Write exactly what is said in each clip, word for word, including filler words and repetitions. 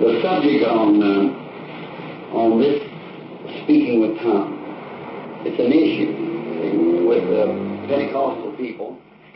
The subject on uh, on this speaking with tongues, it's an issue with the Pentecostal people,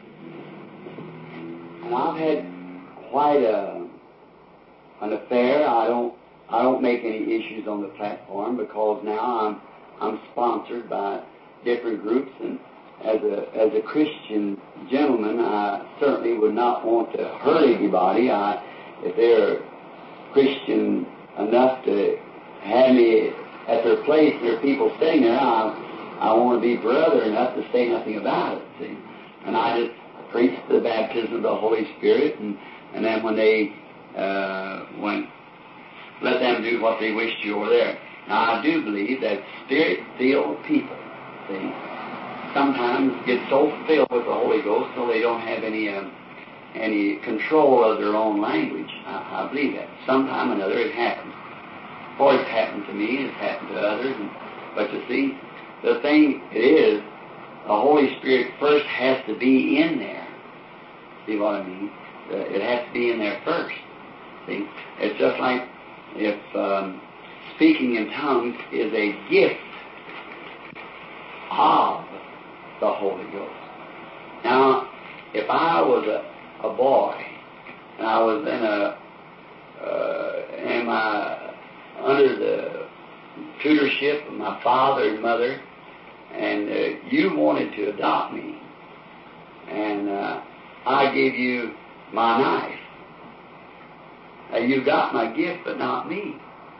and I've had quite a an affair. I don't I don't make any issues on the platform because now I'm I'm sponsored by different groups, and as a as a Christian gentleman, I certainly would not want to hurt anybody. I if they're Christian enough to have me at their place, there are people sitting there, I, I want to be brother enough to say nothing about it, see. And I just preach the baptism of the Holy Spirit, and, and then when they, uh, when, let them do what they wish to over there. Now, I do believe that Spirit-filled people, see, sometimes get so filled with the Holy Ghost till they don't have any, uh, any control of their own language. I, I believe that. Sometime or another it happens. Or it's happened to me, it's happened to others. And, but you see, the thing it is, the Holy Spirit first has to be in there. See what I mean? It has to be in there first. See? It's just like if um, speaking in tongues is a gift of the Holy Ghost. Now, if I was a a boy, and I was in a, uh, am I under the tutorship of my father and mother, and uh, you wanted to adopt me, and uh, I gave you my knife. Now, you got my gift, but not me.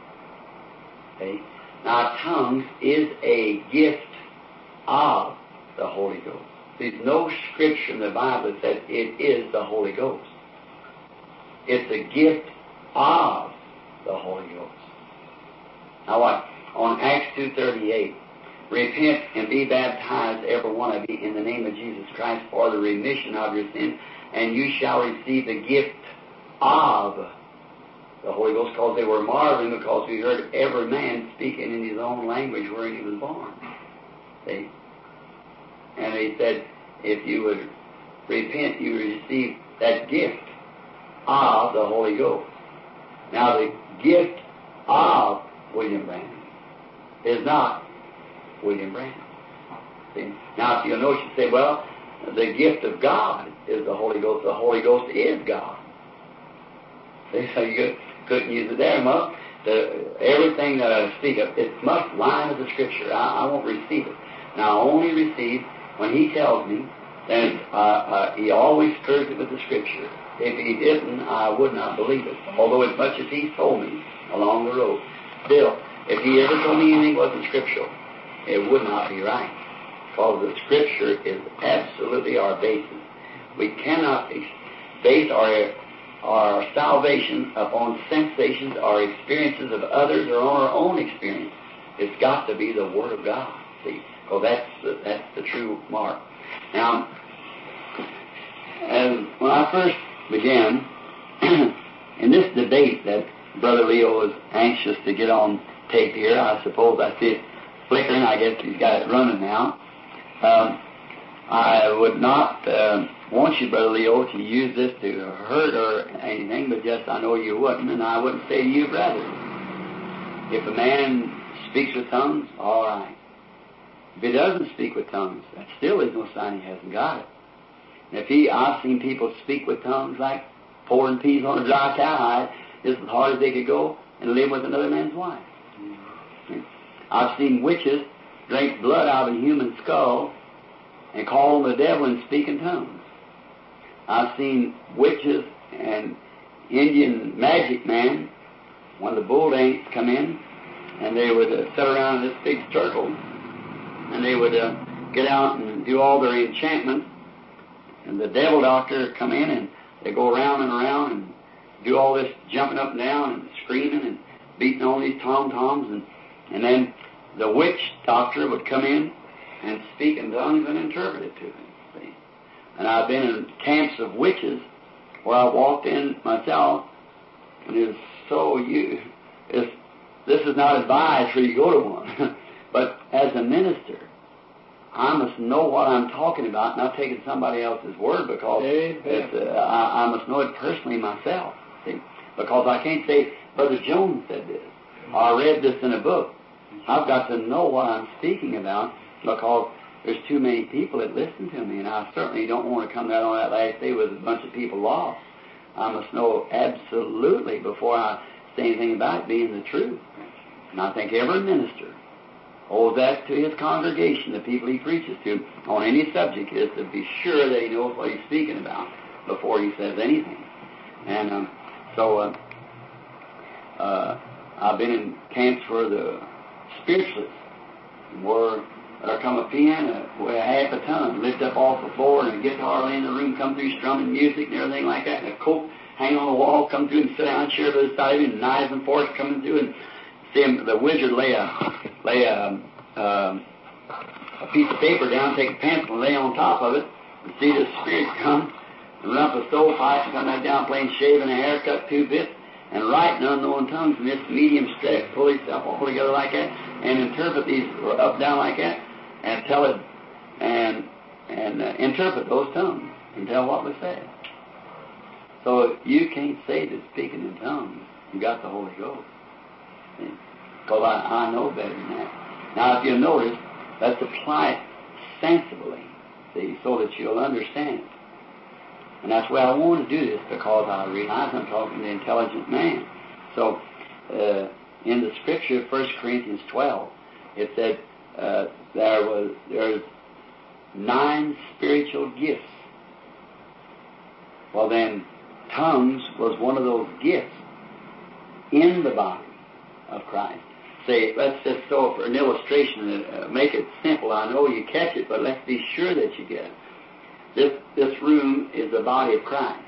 Okay? Now, tongues is a gift of the Holy Ghost. There's no scripture in the Bible that says it is the Holy Ghost. It's a gift of the Holy Ghost. Now what? On Acts two thirty-eight, repent and be baptized, every one of you, in the name of Jesus Christ for the remission of your sins, and you shall receive the gift of the Holy Ghost, because they were marveling because we heard every man speaking in his own language wherein he was born. See? And he said, if you would repent, you receive that gift of the Holy Ghost. Now, the gift of William Branham is not William Branham. See? Now, if you'll notice, you say, well, the gift of God is the Holy Ghost. The Holy Ghost is God. See? So you couldn't use it there. Well, the, everything that I speak of, it must line with the Scripture. I, I won't receive it. Now, I only receive when he tells me, then uh, uh, he always pairs it with the Scripture. If he didn't, I would not believe it. Although as much as he told me along the road, still, if he ever told me anything wasn't scriptural, it would not be right. Because the Scripture is absolutely our basis. We cannot base our our salvation upon sensations or experiences of others or on our own experience. It's got to be the Word of God. See? Well, that's the, that's the true mark. Now, as when I first began in this debate that Brother Leo was anxious to get on tape here, I suppose I see it flickering. I guess he's got it running now. Um, I would not uh, want you, Brother Leo, to use this to hurt or anything, but just I know you wouldn't, and I wouldn't say to you, brother, if a man speaks with tongues, all right. If he doesn't speak with tongues, that still is no sign he hasn't got it. And if he, I've seen people speak with tongues like pouring peas on a dry cowhide, just as hard as they could go, and live with another man's wife. Mm-hmm. I've seen witches drink blood out of a human skull and call on the devil and speak in tongues. I've seen witches and Indian magic men, when the bull dates come in, and they would uh, sit around in this big circle, and they would uh, get out and do all their enchantment, and the devil doctor come in, and they go around and around and do all this jumping up and down and screaming and beating all these tom-toms, and, and then the witch doctor would come in and speak in tongues and interpret it to them. See? And I've been in camps of witches where I walked in myself, and it was so you, it's, this is not advised for you to go to one. But as a minister, I must know what I'm talking about, not taking somebody else's word, because it's, uh, I, I must know it personally myself. See? because I can't say, Brother Jones said this, or I read this in a book. I've got to know what I'm speaking about, because there's too many people that listen to me, and I certainly don't want to come out on that last day with a bunch of people lost. I must know absolutely before I say anything about it being the truth. And I think every minister owes that to his congregation, the people he preaches to, on any subject, is to be sure that he knows what he's speaking about before he says anything. And um, so uh, uh, I've been in camps for the spiritualists, where there come a piano with a half a ton, lift up off the floor, and a guitar in the room, come through strumming music and everything like that, and a coat hang on the wall, come through and sit down, chair to the side of him, and knives and forks coming through, and see him, the wizard lay a lay a, um, a piece of paper down, take a pencil and lay on top of it, and see the spirit come and run up a stovepipe and come back down playing shaving a haircut two bits and write in unknown tongues in this medium stretch, pull himself all together like that, and interpret these up down like that, and tell it and and uh, interpret those tongues and tell what was said. So you can't say that speaking in tongues you got the Holy Ghost. Because I, I know better than that. Now, if you'll notice, let's apply it sensibly, see, so that you'll understand it. And that's why I want to do this, because I realize I'm talking to an intelligent man. So, uh, in the Scripture, First Corinthians twelve, it said uh, there was there's nine spiritual gifts. Well, then, tongues was one of those gifts in the body of Christ. Say, let's just so for an illustration, uh, make it simple. I know you catch it, but let's be sure that you get it. This this room is the body of Christ,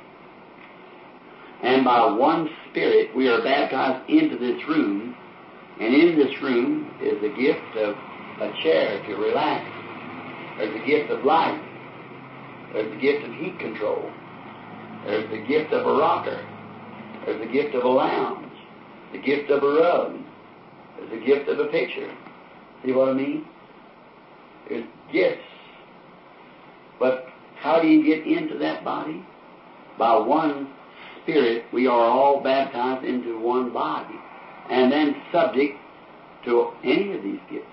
and by one Spirit we are baptized into this room, and in this room is the gift of a chair to relax. There's the gift of light. There's the gift of heat control. There's the gift of a rocker. There's the gift of a lounge. The gift of a rug. There's the gift of a picture. See what I mean? There's gifts. But how do you get into that body? By one Spirit, we are all baptized into one body, and then subject to any of these gifts.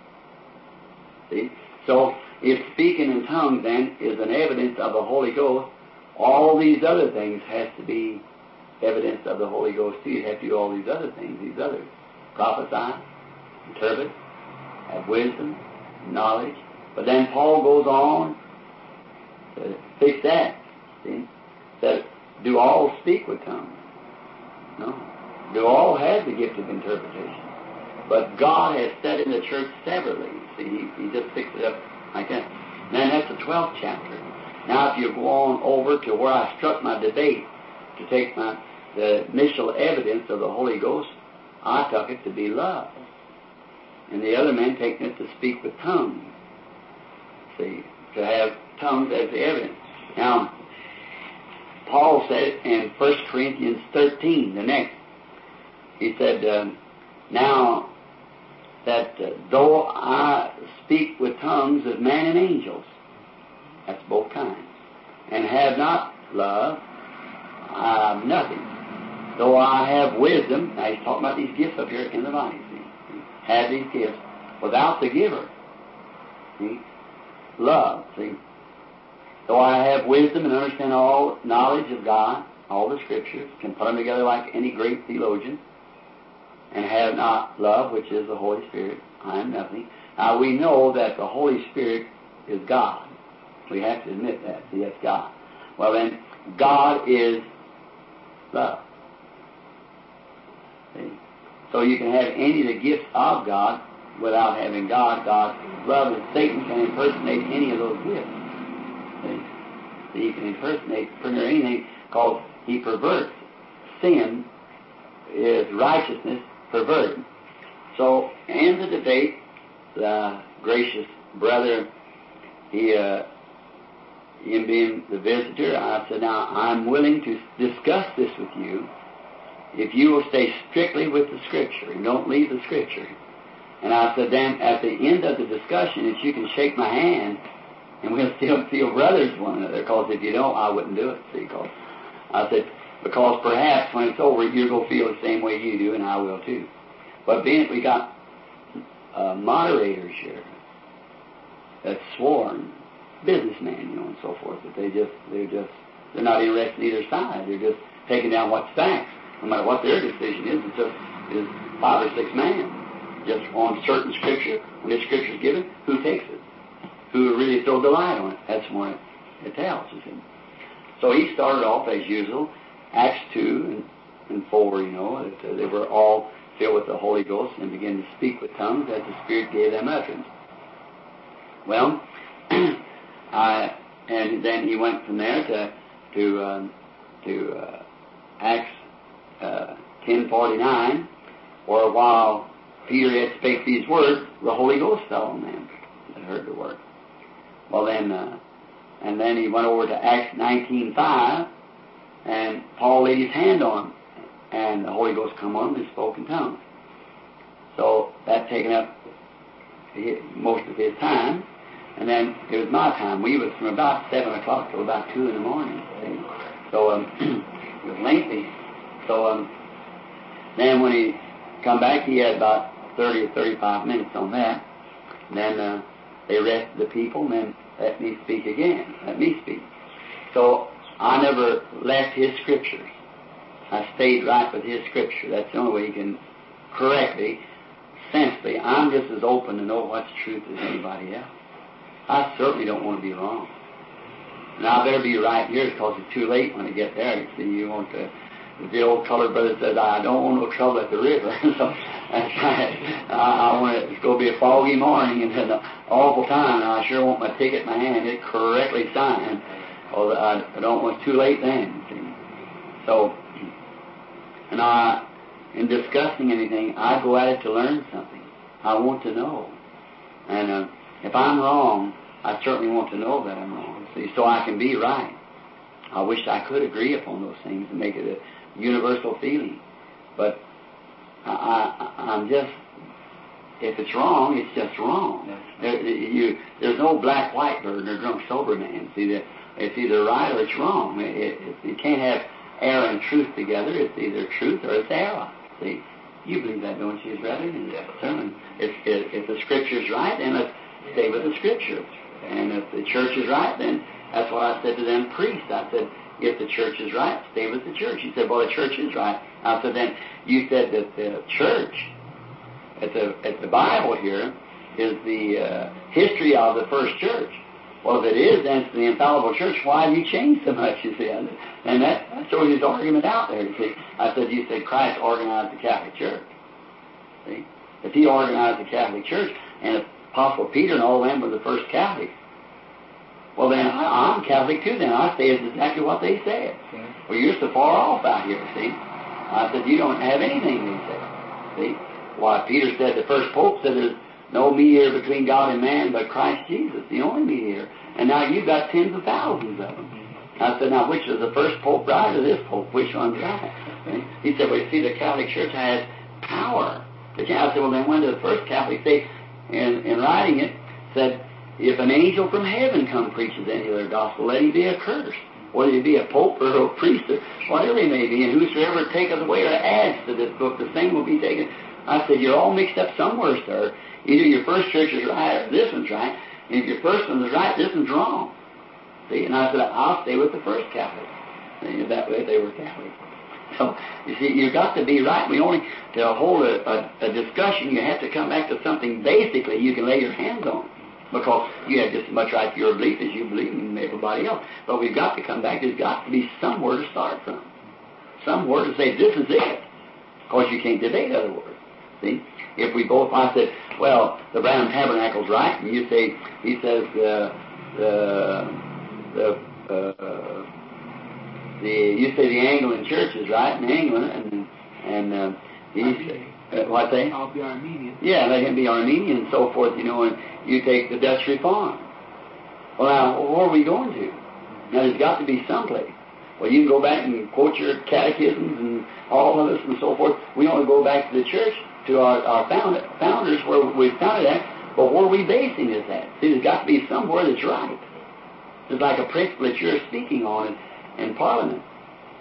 See? So, if speaking in tongues then is an evidence of the Holy Ghost, all these other things has to be evidence of the Holy Ghost too. You have to do all these other things, these others. Prophesy, interpret, have wisdom, knowledge. But then Paul goes on to fix that. See? Says, do all speak with tongues? No. Do all have the gift of interpretation? But God has said in the church severally. See, he, he just fixed it up like that. And then that's the twelfth chapter. Now if you go on over to where I struck my debate to take my the initial evidence of the Holy Ghost, I took it to be love. And the other men taking it to speak with tongues. See, to have tongues as the evidence. Now, Paul said in First Corinthians thirteen, the next, he said, um, now that uh, though I speak with tongues of man and angels, that's both kinds, and have not love, I have nothing. Though I have wisdom, now he's talking about these gifts up here in the body, see, have these gifts, without the giver, see, love, see. Though I have wisdom and understand all knowledge of God, all the Scriptures, can put them together like any great theologian, and have not love, which is the Holy Spirit, I am nothing. Now we know that the Holy Spirit is God. We have to admit that. See, that's God. Well then, God is love. See? So you can have any of the gifts of God without having God. God is love, and Satan can impersonate any of those gifts. See? So he can impersonate pretty much anything, because he perverts. Sin is righteousness perverted. So in the debate, the gracious brother, he, uh, him being the visitor, I said, now I'm willing to discuss this with you if you will stay strictly with the Scripture and don't leave the Scripture. And I said, then at the end of the discussion, if you can shake my hand, and we'll still feel brothers one another, because if you don't, I wouldn't do it. See, because I said, because perhaps when it's over, you're going to feel the same way you do, and I will too. But being we got uh, moderators here that's sworn businessmen, you know, and so forth, that they just they're just they're not interested in either side. They're just taking down what's facts, no matter what their decision is. It's just is five or six men just on certain scripture. When the scripture is given, who takes it? Who really throw the light on it? That's what it, it tells, you see. So he started off as usual, Acts two and, and four, you know, that uh, they were all filled with the Holy Ghost and began to speak with tongues as the Spirit gave them utterance. Well, I, and then he went from there to to um, to uh, Acts uh, ten forty nine, where while Peter had spake these words, the Holy Ghost fell on them that heard the word. Well then, uh, and then he went over to Acts nineteen five, and Paul laid his hand on him, and the Holy Ghost come on him and spoke in tongues. So that taken up most of his time. And then it was my time. We was from about seven o'clock till about two in the morning. See? So um, it was lengthy. So um, then when he come back, he had about thirty or thirty-five minutes on that. And then uh, they rested the people, and then let me speak again. Let me speak. So I never left his scriptures. I stayed right with his scripture. That's the only way you can correctly, sensibly. I'm just as open to know what's truth as anybody else. I certainly don't want to be wrong. And I better be right here because it's too late when I get there. You see, you want to, the old colored brother says, I don't want no trouble at the river. So that's right. I, I want it, it's going to be a foggy morning and an awful time, and I sure want my ticket in my hand, it correctly signed. Or I, I don't want it too late then. See? So, and I, in discussing anything, I go at it to learn something. I want to know. And uh, if I'm wrong, I certainly want to know that I'm wrong, see, so I can be right. I wish I could agree upon those things and make it a universal feeling. But I, I, I'm just, if it's wrong, it's just wrong. There, you, there's no black, white bird or drunk, sober man. See, that it's either right or it's wrong. It, it, you can't have error and truth together. It's either truth or it's error. See, you believe that, don't you, brethren? Yeah. Certainly. If, if, if the Scripture's right, then let's stay with the Scripture. And if the church is right, then that's what I said to them priests. I said, if the church is right, stay with the church. He said, well, the church is right. I said, then you said that the church, at the, at the Bible here, is the uh, history of the first church. Well, if it is, then it's the infallible church. Why have you changed so much, you see? And that, that shows his argument out there, you see. I said, you said Christ organized the Catholic Church. See? If he organized the Catholic Church, and if Apostle Peter and all of them were the first Catholics, well, then I, I'm Catholic too, then. I say it's exactly what they said. Okay. Well, you're so far off out here, see. I said, you don't have anything they said. See? Why, Peter said, the first Pope said there's no mediator between God and man but Christ Jesus, the only mediator. And now you've got tens of thousands of them. I said, now which is the first Pope right or this Pope? Which one's right? See? He said, well, you see, the Catholic Church has power. I said, well, then when did the first Catholic say, in, in writing it, said, if an angel from heaven come preaches any other gospel, let him be accursed. Whether he be a pope or a priest or whatever he may be, and whosoever taketh away or adds to this book, the same will be taken. I said, you're all mixed up somewhere, sir. Either your first church is right or this one's right. And if your first one is right, this one's wrong. See, and I said, I'll stay with the first Catholic. See, that way they were Catholic. So, you see, you've got to be right. We only, to hold a, a, a discussion, you have to come back to something basically you can lay your hands on. Because you have just as much right to your belief as you believe in everybody else. But we've got to come back. There's got to be somewhere to start from. Somewhere to say, this is it. Of course, you can't debate other words. See? If we both, I said, well, the Branham Tabernacle's right, and you say, he says, uh, the, the, uh, the, you say the Anglican Church is right in England, and, and, uh, he Uh, what they? I'll be Armenian. Yeah, they can be Armenian and so forth, you know, and you take the Dutch Reform. Well, now, where are we going to? Now, there's got to be someplace. Well, you can go back and quote your catechisms and all of this and so forth. We want to go back to the church, to our, our found, founders, where we founded at, but where are we basing this at? See, there's got to be somewhere that's right. It's like a principle that you're speaking on in, in Parliament.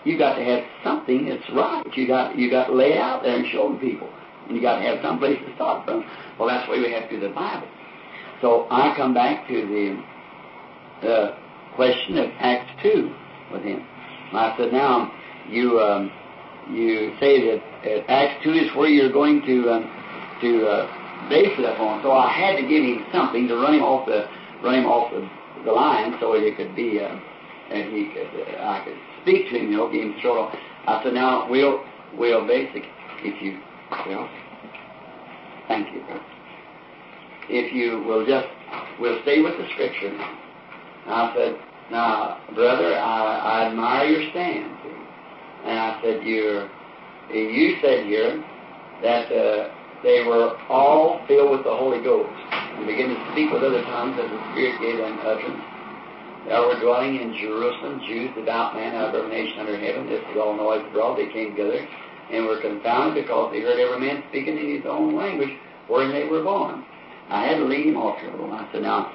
you got to have something that's right. You got you got to lay it out there and show the people. And you got to have some place to start from. Well, that's the way we have to do the Bible. So I come back to the uh, question of Acts two with him. And I said, now, you um, you say that uh, Acts two is where you're going to um, to uh, base it upon. So I had to give him something to run him off the run him off the, the line, so it could be uh, and he could uh, I could speak to him, you know, give him throw. I said, now we'll we'll basic if you will. Thank you. If you will just we'll stay with the scripture now. I said, now, brother, I, I admire your stand. And I said, you're, you said here that uh, they were all filled with the Holy Ghost and began to speak with other tongues as the Spirit gave them utterance. They were dwelling in Jerusalem, Jews, devout men out of every nation under heaven. This was all noise abroad. They came together and were confounded because they heard every man speaking in his own language wherein they were born. I had to lead him off here a little. I said, now,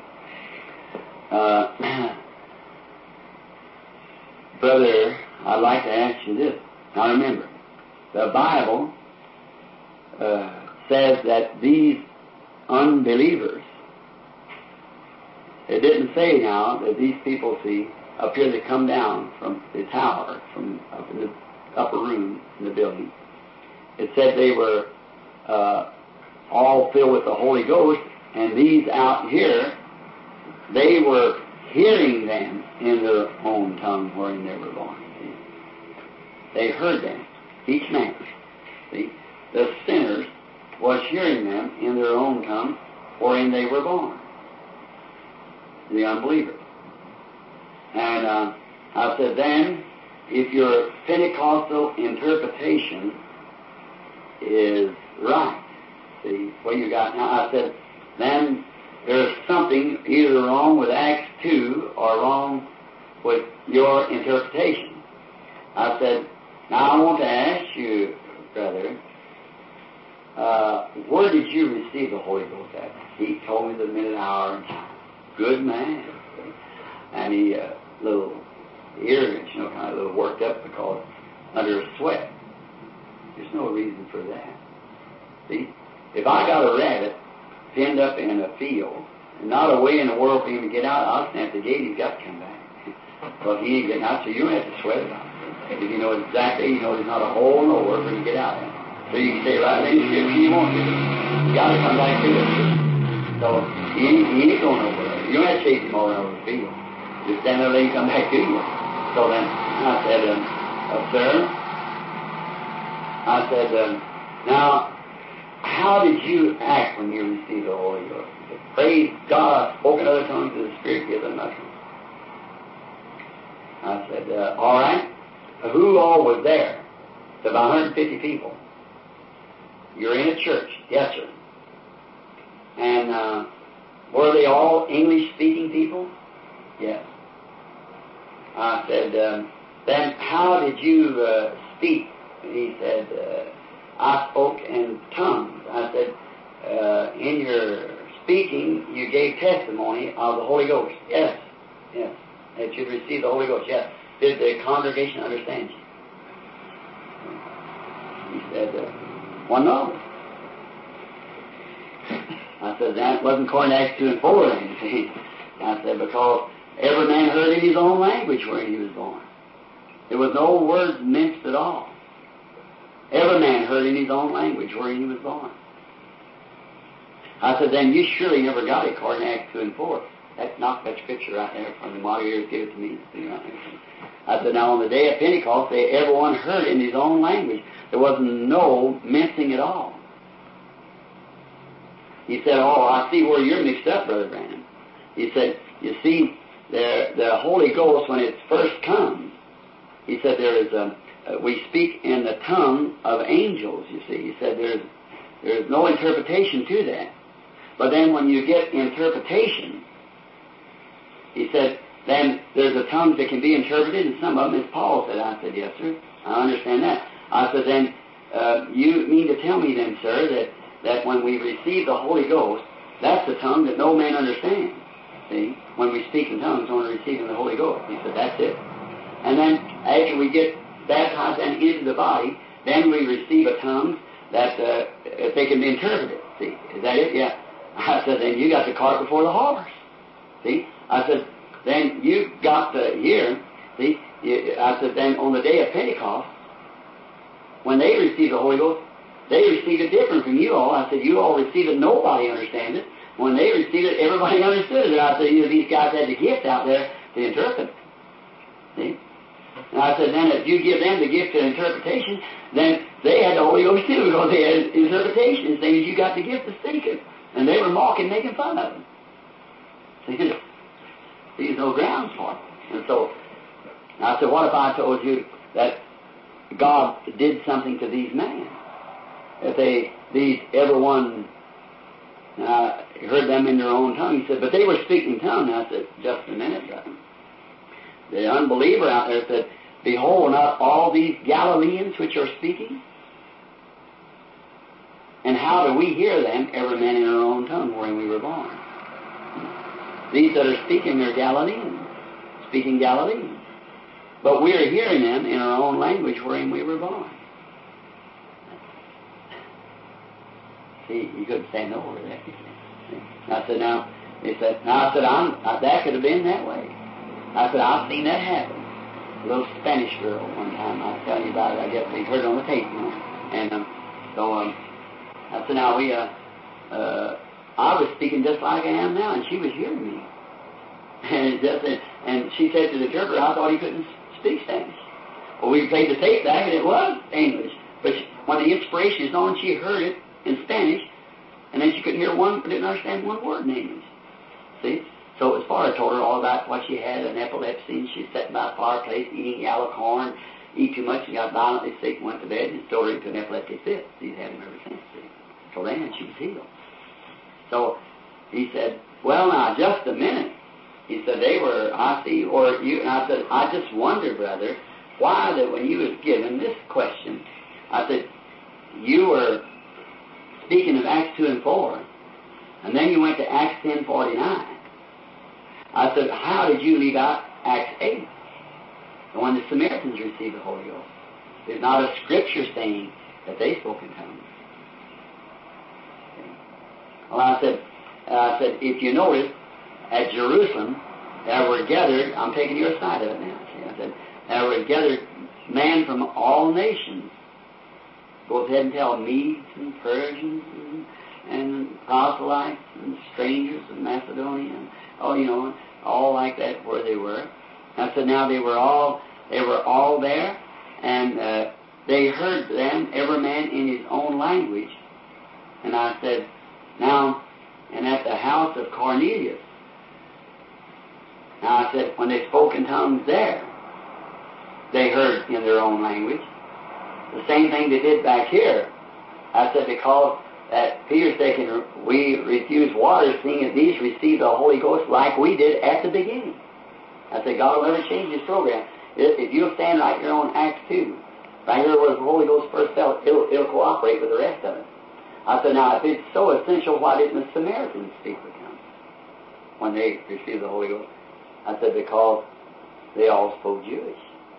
uh, brother, I'd like to ask you this. Now remember, the Bible uh, says that these unbelievers, it didn't say now that these people, see, up here they come down from the tower, from up in the upper room in the building. It said they were uh, all filled with the Holy Ghost, and these out here, they were hearing them in their own tongue wherein they were born. See? They heard them, each man. See? The sinners was hearing them in their own tongue wherein they were born. The unbelievers. And uh, I said, then, if your Pentecostal interpretation is right, see, what you got now, I said, then there's something either wrong with Acts two or wrong with your interpretation. I said, now I want to ask you, brother, uh, where did you receive the Holy Ghost at? He told me the minute, hour, and time. Good man. And he, uh, little ears, you know, kind of a little worked up because under a sweat. There's no reason for that. See, if I got a rabbit pinned up in a field, and not a way in the world for him to get out, I'll snap the gate, he's got to come back. Well, if he ain't getting out, so you don't have to sweat about it. If you know exactly, you know there's not a hole nowhere for him to get out in. So you can stay right in the scripture you want to. You got to come back to it. So he ain't, he ain't going nowhere. You don't have to chase him all around the field. Just stand there and let him come back to you. So then I said, um, uh, sir, I said, um, now, how did you act when you received the Holy Ghost? He said, praise God, spoke in other tongues, and the Spirit gave them utterance. I said, uh, all right. Who all was there? It's about one hundred fifty people. You're in a church. Yes, sir. And uh, were they all English-speaking people? Yes. I said, um, then how did you uh, speak? He said, uh, I spoke in tongues. I said, uh, in your speaking, you gave testimony of the Holy Ghost. Yes, yes. That you received the Holy Ghost. Yes. Did the congregation understand you? He said, uh, well, no. I said, that wasn't according to Acts two and four then, see. I said, because every man heard in his own language where he was born. There was no words minced at all. Every man heard in his own language where he was born. I said, then you surely never got it according to Acts two and four. That knocked that scripture right there from the model years, give it to me. See right there. I said, now on the day of Pentecost, they, everyone heard in his own language. There wasn't no mincing at all. He said, oh, I see where you're mixed up, Brother Branham. He said, you see, the, the Holy Ghost, when it first comes, he said there is a, uh, we speak in the tongue of angels, you see. He said there's, there's no interpretation to that. But then when you get interpretation, he said, then there's a tongue that can be interpreted, and some of them, as Paul said. I said, yes, sir, I understand that. I said, then uh, you mean to tell me then, sir, that, that when we receive the Holy Ghost, that's the tongue that no man understands. See, when we speak in tongues, when we're receiving the Holy Ghost. He said, that's it. And then after we get baptized and into the body, then we receive a tongue that uh, if they can interpret it. See, is that it? Yeah. I said, then you got the cart before the horse. See? I said, then you got to hear. See? I said, then on the day of Pentecost, when they received the Holy Ghost, they received it different from you all. I said, you all received it, nobody understands it. When they received it, everybody understood it. I said, you know, these guys had the gift out there to interpret. See? And I said, then if you give them the gift of interpretation, then they had the Holy Ghost too, because they had interpretation, same as you got the gift of speaking. And they were mocking, making fun of them. See, there's no grounds for it. And so, I said, what if I told you that God did something to these men? If they, these, everyone, uh, heard them in their own tongue. He said, but they were speaking tongue. I said, just a minute, brother. The unbeliever out there said, behold, not all these Galileans which are speaking? And how do we hear them, every man in our own tongue, wherein we were born? These that are speaking are Galileans, speaking Galilean. But we are hearing them in our own language wherein we were born. See, you couldn't say no over that. I said, now, he said, now I said, I'm, that could have been that way. I said, I've seen that happen. A little Spanish girl one time, I was telling you about it. I guess they heard it on the tape, you know. And um, so um, I said, now we, uh, uh, I was speaking just like I am now, and she was hearing me. And just, and she said to the interpreter, I thought he couldn't speak Spanish. Well, we played the tape back, and it was English. But she, when the inspiration is on, she heard it in Spanish, and then she couldn't hear one, didn't understand one word in English. See? So as far as I told her all about what she had, an epilepsy, and she's sitting by a fireplace eating yellow corn, eat too much, and got violently sick, and went to bed, and still into an epileptic fit. He's had him ever since. See? So then she was healed. So he said, well, now, just a minute. He said, they were, I see, or you, and I said, I just wonder, brother, why that when you was given this question, I said, you were speaking of Acts two and four, and then you went to Acts ten forty-nine. I said, how did you leave out Acts eight? And when the Samaritans received the Holy Ghost, there's not a scripture saying that they spoke in tongues. Well, I said, I said, if you notice, at Jerusalem, there were gathered, I'm taking your side of it now, see, I said, there were gathered men from all nations. Go ahead and tell Medes and Persians and, and proselytes and strangers and Macedonians, oh, you know, all like that where they were. I said, now they were all, they were all there, and uh, they heard them, every man in his own language. And I said, now, and at the house of Cornelius. Now I said, when they spoke in tongues there, they heard in their own language. The same thing they did back here. I said, because that Peter's thinking, we refuse water, seeing that these received the Holy Ghost like we did at the beginning. I said, God will never change His program. If you'll stand right here on Acts two, right here where the Holy Ghost first fell, it'll, it'll cooperate with the rest of it. I said, now, if it's so essential, why didn't the Samaritans speak with Him when they received the Holy Ghost? I said, because they all spoke Jewish.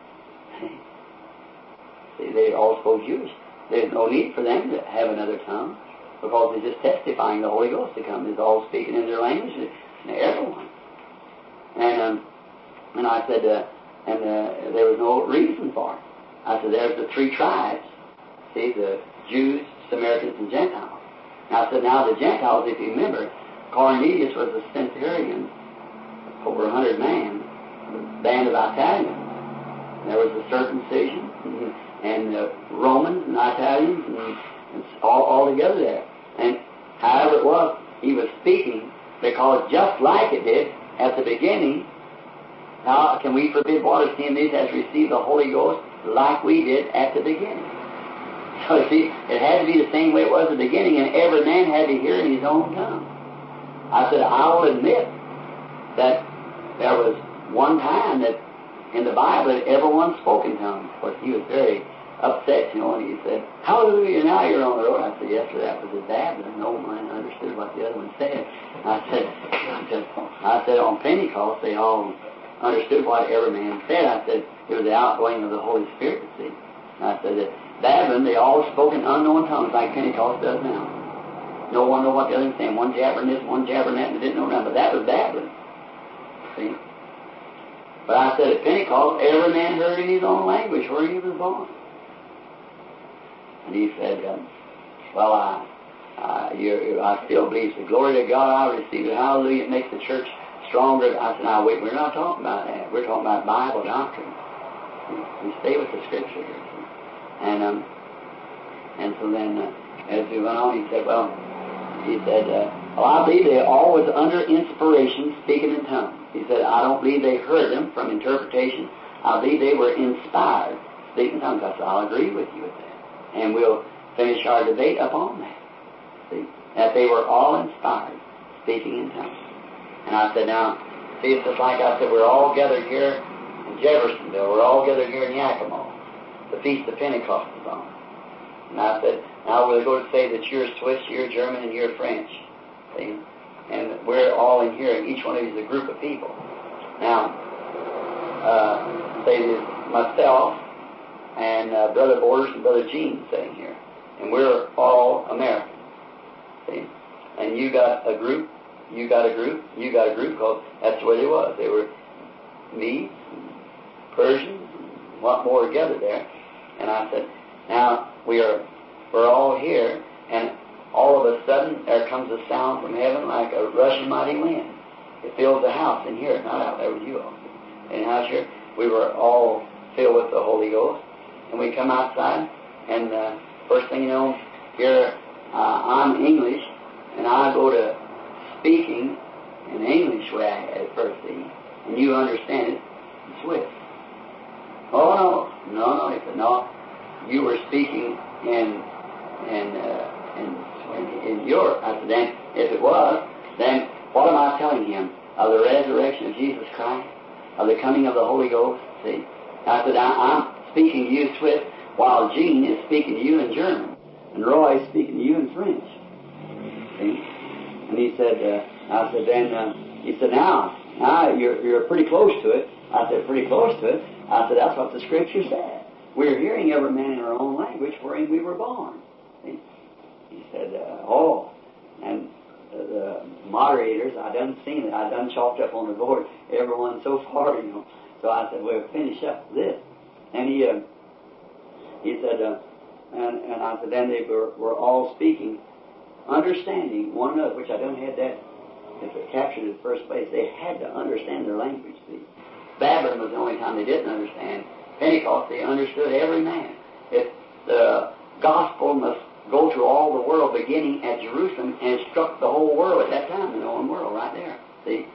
See, they all spoke Jewish. There's no need for them to have another tongue, because they're just testifying the Holy Ghost to come. They're all speaking in their language, and everyone. And um, and I said, uh, and uh, there was no reason for it. I said, there's the three tribes. See, the Jews, Samaritans, and Gentiles. And I said, now the Gentiles, if you remember, Cornelius was a centurion, over a hundred men, a band of Italians. There was a circumcision, and, and uh, Romans and Italians, and, and all, all together there. And however it was, he was speaking, because just like it did at the beginning, how can we forbid water, seeing these has received the Holy Ghost like we did at the beginning? So you see, it had to be the same way it was at the beginning, and every man had to hear in his own tongue. I said, I will admit that there was one time that in the Bible that everyone spoke in tongues. Of course, he was very upset, you know, and he said, hallelujah, now you're on the road. I said, yes, sir, that was his dad, but no one understood what the other one said. I said, I said, I said on Pentecost, they all understood what every man said. I said, it was the outgoing of the Holy Spirit, see. And I said that Babylon, they all spoke in unknown tongues like Pentecost does now. No one knew what the other was saying. One jabbering this, one jabbering that, and they didn't know nothing. But that was Babylon. See? But I said at Pentecost, every man heard in his own language where he was born. And he said, um, well, I, uh, you, I still believe the glory to God, I receive it. Hallelujah. It makes the church stronger. I said, now wait, we're not talking about that. We're talking about Bible doctrine. We stay with the Scripture here. And um, and so then, uh, as we went on, he said, well, he said, uh, well, I believe they all was under inspiration speaking in tongues. He said, I don't believe they heard them from interpretation. I believe they were inspired speaking in tongues. I said, I'll agree with you with that. And we'll finish our debate upon that. See, that they were all inspired speaking in tongues. And I said, now, see, it's just like I said, we're all gathered here in Jeffersonville. We're all gathered here in Yakima. The Feast of Pentecost is on. And I said, now we're going to say that you're Swiss, you're German, and you're French. See? And we're all in here, and each one of you is a group of people. Now, uh, say this, myself and uh, Brother Borders and Brother Gene sitting here. And we're all Americans. See? And you got a group, you got a group, you got a group, because that's the way they was. They were Medes, Persians, and what more gathered there. And I said, now, we are, we're all here, and all of a sudden, there comes a sound from heaven like a rushing mighty wind. It fills the house in here, not out there with you all. In the house here, we were all filled with the Holy Ghost. And we come outside, and uh, first thing you know, here, uh, I'm English, and I go to speaking in the English way at first, see, and you understand it in Swiss. Oh, no, no, no, he said, no, you were speaking in, in, uh, in, in, in Europe. I said, then, if it was, then what am I telling him? Of the resurrection of Jesus Christ? Of the coming of the Holy Ghost? See? I said, I, I'm speaking to you in Swiss, while Gene is speaking to you in German, and Roy is speaking to you in French. See? And he said, uh, I said, then, uh, he said, now, now you're, you're pretty close to it. I said, pretty close to it. I said, that's what the Scripture said. We're hearing every man in our own language wherein we were born. See? He said, uh, oh, and uh, the moderators, I done seen it. I done chalked up on the board, everyone so far, you know. So I said, we'll finish up this. And he uh, he said, uh, and, and I said, then they were, were all speaking, understanding one another, which I done had that, if it captured in the first place, they had to understand their language, see. Babylon was the only time they didn't understand. Pentecost, they understood every man. If the gospel must go to all the world, beginning at Jerusalem, and it struck the whole world at that time, the known world, right there. See?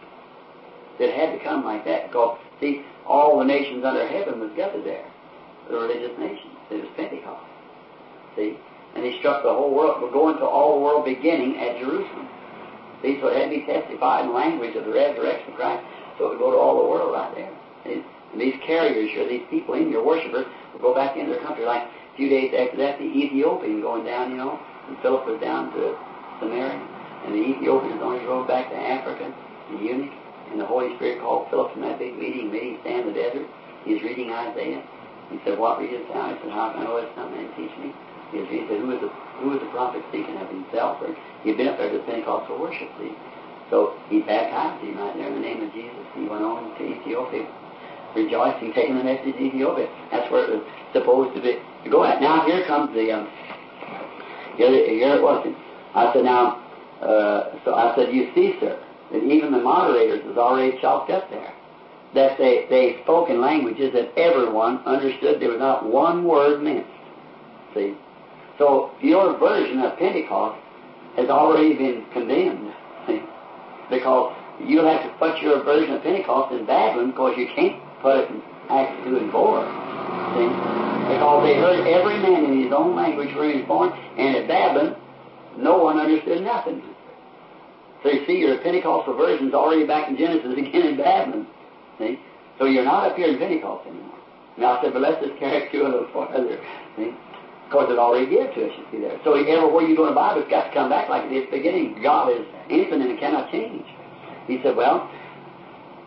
It had to come like that, because, see, all the nations under heaven was gathered there. The religious nations. It was Pentecost. See? And he struck the whole world. We're going to all the world, beginning at Jerusalem. See? So it had to be testified in language of the resurrection of Christ, so it would go to all the world right there. See? And these carriers here, these people in your worshipers, will go back into their country. Like a few days after that, the Ethiopian going down, you know, and Philip was down to Samaria, and the Ethiopians on his road back to Africa, the eunuch, and the Holy Spirit called Philip from that big meeting, made him stand in the desert. He was reading Isaiah. He said, what readest thou? He said, how can I know it's something and teach me? He said, who is the who is the prophet speaking of himself? Or he'd been up there to Pentecostal worship, see. So he baptized him right there in the name of Jesus. He went on to Ethiopia, rejoicing, taking the message to Ethiopia. That's where it was supposed to be to go at. Now here comes the um, here, here it was. I said, now, uh, so I said, you see, sir, that even the moderators was already chalked up there. That they, they spoke in languages that everyone understood. There was not one word missed. See? So your version of Pentecost has already been condemned. See? Because you'll have to put your version of Pentecost in Babylon, because you can't put it in Acts two and four. See? Because they heard every man in his own language where he was born, and at Babylon, no one understood nothing. So you see, your Pentecostal version's already back in Genesis again in Babylon. See? So you're not up here in Pentecost anymore. Now I said, but let's just carry it to a little farther. See? Because it already gave to us, you see there. So everywhere you go in the Bible, it's got to come back like it is at the beginning. God is infinite and cannot change. He said, well,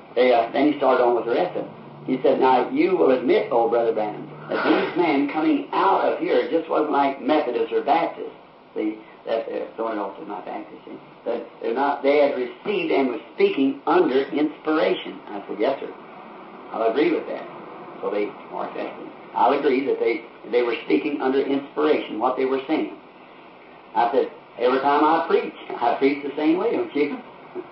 they, uh, then he started on with the rest of it. He said, now you will admit, old Brother Branham, that these men coming out of here just wasn't like Methodists or Baptists. See, that they're throwing it off to my Baptist. See, that they're not. They had received and was speaking under inspiration. I said, yes, sir. I'll agree with that. So they marked that. I'll agree that they they were speaking under inspiration, what they were saying. I said, every time I preach, I preach the same way, don't you?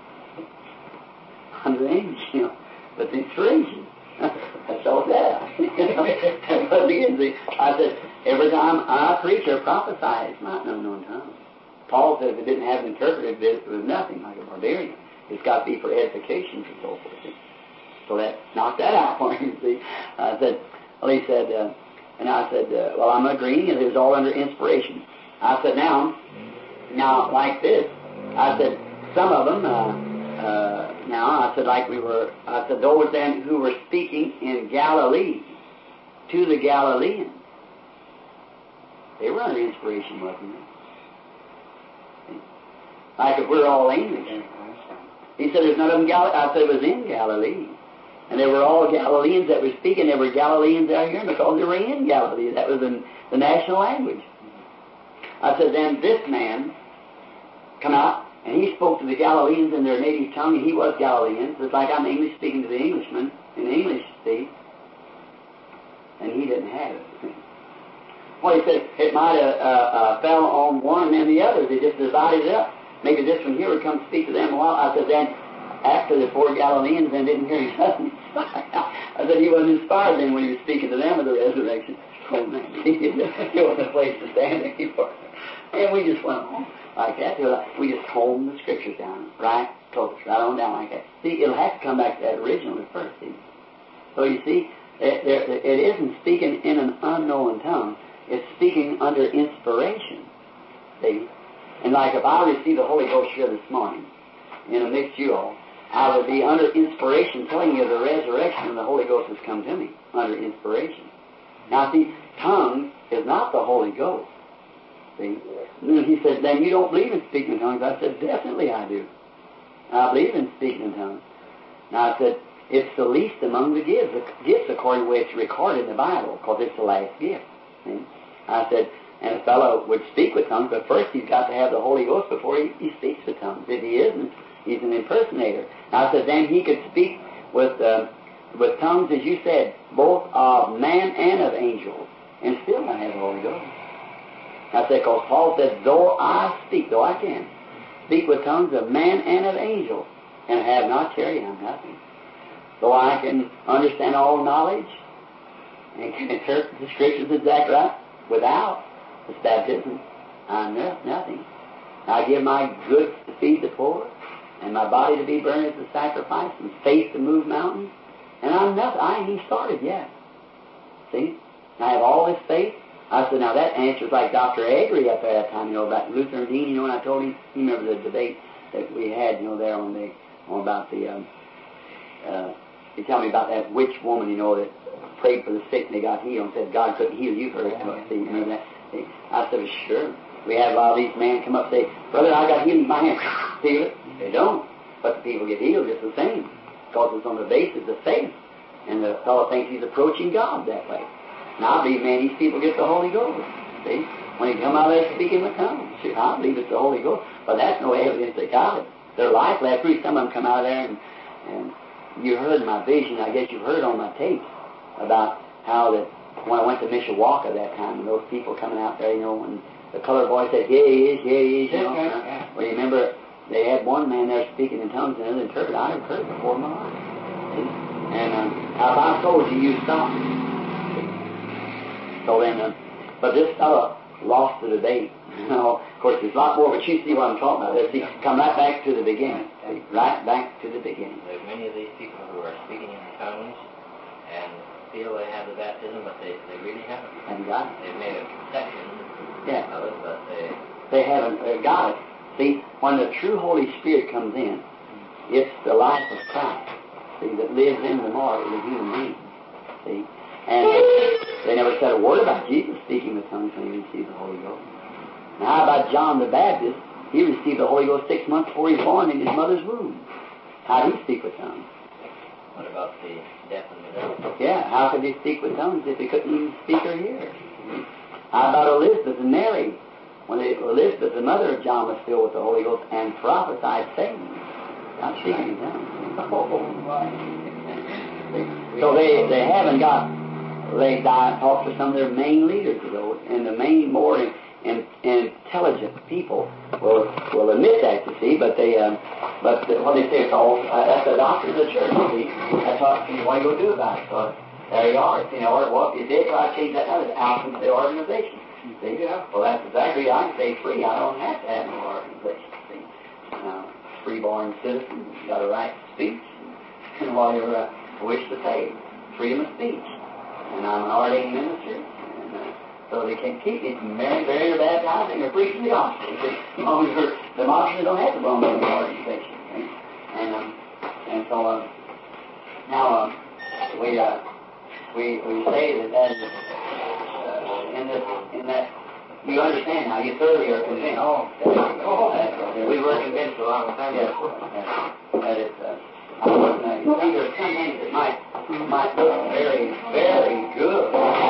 Under the English, you know, but the inspiration. That's all that. But again, see, I said, every time I preach or prophesy, it's not no known tongue. Paul says it didn't have an interpreted, it was nothing, like a barbarian. It's got to be for edification and so forth. See? So that knocked that out for him, see. I said, well, he said, uh, and I said, uh, well, I'm agreeing, and it was all under inspiration. I said, now, now, like this, I said, some of them, uh, Uh, now, I said, like we were, I said, those then who were speaking in Galilee to the Galileans, they were under inspiration, wasn't they? Like if we're all English. He said, there's none of them Galilee. I said, it was in Galilee. And they were all Galileans that were speaking. There were Galileans out here because they were in Galilee. That was in the national language. I said, then this man come out, and he spoke to the Galileans in their native tongue, and he was Galilean. It's like I'm English speaking to the Englishman in English, see? And he didn't have it. Well, he said it might have uh, uh, fell on one and then the other. They just divided it up. Maybe this one here would come speak to them a while. I said, then after the four Galileans then didn't hear him. I said he wasn't inspired then when he was speaking to them of the resurrection. Oh, man, he wasn't a place to stand anymore. And we just went on like that. We just honed the scriptures down, right? Close, right on down like that. See, it'll have to come back to that original at first, see? So you see, it, there, it isn't speaking in an unknown tongue. It's speaking under inspiration, see? And like if I received the Holy Ghost here this morning, in a mixed you all, I would be under inspiration telling you the resurrection and the Holy Ghost has come to me, under inspiration. Now see, tongue is not the Holy Ghost. See? And he said, then you don't believe in speaking in tongues. I said, definitely I do. I believe in speaking in tongues. Now I said, it's the least among the gifts, the gifts according to the way it's recorded in the Bible, because it's the last gift. See? I said, and a fellow would speak with tongues, but first he's got to have the Holy Ghost before he, he speaks with tongues. If he isn't, he's an impersonator. Now I said, then he could speak with uh, with tongues, as you said, both of man and of angels, and still not have the Holy Ghost. I said, because Paul said, though I speak, though I can, speak with tongues of man and of angels, and have not charity, I'm nothing. Though I can understand all knowledge, and can interpret the Scriptures exactly right, without this baptism, I'm no, nothing. I give my goods to feed the poor, and my body to be burned as a sacrifice, and faith to move mountains, and I'm nothing. I ain't even started yet. See? I have all this faith. I said, now that answers like Doctor Agri up there at that time, you know, about Luther and Dean, you know, and I told him, you remember the debate that we had, you know, there on the, on about the, um, uh, he told me about that witch woman, you know, that prayed for the sick and they got healed and said God couldn't heal you. Heard it. See, you remember that? I said, well, sure. We have a lot of these men come up and say, brother, I got healed in my hand. Feel it? They don't. But the people get healed just the same, because it's on the basis of faith. And the fellow thinks he's approaching God that way. Now I believe, man, these people get the Holy Ghost. See? When they come out there speaking with tongues. See, I believe it's the Holy Ghost. But that's no evidence they got it. Their life last week, some of them come out there and, and you heard my vision, I guess you've heard on my tapes, about how that when I went to Mishawaka that time, and those people coming out there, you know, and the colored boy said, here he is, here he is, you know. Yeah. Well, you remember, they had one man there speaking in tongues and another interpreter. I never heard it before in my life. See? And um, how if I told you, you stop. So then, uh, but this fellow lost the debate. You know, of course, there's a lot more, but you see what I'm talking about. Let's see, come right back to the beginning. See, right back to the beginning. There's many of these people who are speaking in tongues and feel they have the baptism, but they, they really haven't. Haven't got it. They've made a conception yeah. of it, but they... They haven't uh, got it. See, when the true Holy Spirit comes in, it's the life of Christ, see, that lives in the mortal, the human being. See? And they never said a word about Jesus speaking with tongues when he received the Holy Ghost. Now, how about John the Baptist? He received the Holy Ghost six months before he was born in his mother's womb. How did he speak with tongues? What about the deaf and the dumb? Yeah, how could they speak with tongues if they couldn't even speak or hear? How about Elizabeth and Mary? When they, Elizabeth, the mother of John, was filled with the Holy Ghost and prophesied sayings. Not speaking in tongues. So they, they haven't got, they talked to some of their main leaders of those, and the main, more in, in, intelligent people will will admit that, you see, but they, um, but the, what they say, it's all, uh, that's the doctrine of the church, you see. That's what, what you go do about it. So there you are. You know, or, well, if you did try to change that, now it's out of the organization. See? Yeah. Well, that's exactly, I can stay free. I don't have to have no organization. See? Uh, free-born citizen, you got a right to speech, and while you're uh, wish to say, freedom of speech. And I'm an ordained minister, and uh, so they can keep me from marrying, burying, or baptizing, or preaching the gospel. As long as you're democracy, don't have to belong to any organization. Right? And um, and so um, now um, we uh, we we say that that is, uh, in this in that you understand now. You thoroughly are convinced. Oh, oh that, we were convinced a long time yes, ago. that, that it's. Uh, I wouldn't, uh, you see, there's some things that might might look very, very good.